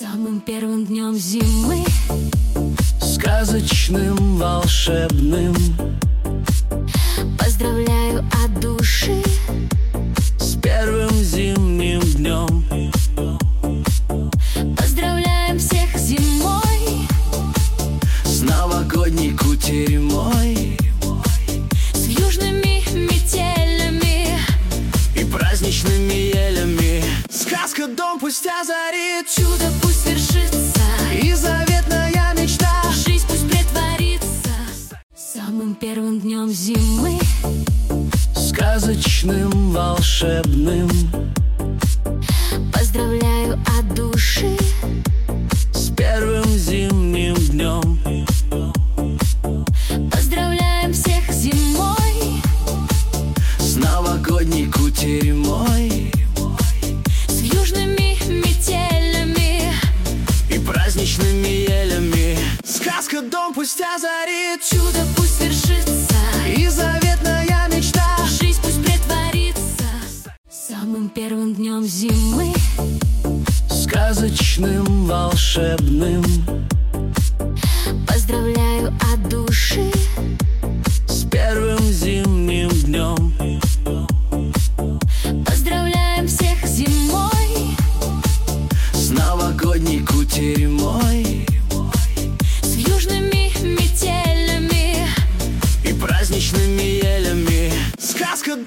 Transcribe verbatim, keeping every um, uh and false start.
Самым первым днем зимы, сказочным, волшебным, поздравляю от души с первым зимним днем. Поздравляем всех зимой, с новогодней кутерьмой, с южными метелями и праздничными елями. Сказка дом пусть озарит, чудо пусть свершится, и заветная мечта жизнь пусть претворится. Самым первым днем зимы, сказочным, волшебным, поздравляю от души с первым зимним днем. Поздравляем всех зимой, с новогодней кутерьмой, с южными метелями и праздничными елями. Сказка дом пусть озарит, чудо пусть свершится, и заветная мечта жизнь пусть претворится. Самым первым днем зимы, сказочным, волшебным, поздравляю от души с первым зимним днем. Поздравляем всех зимой, с новогодней кутерьмой,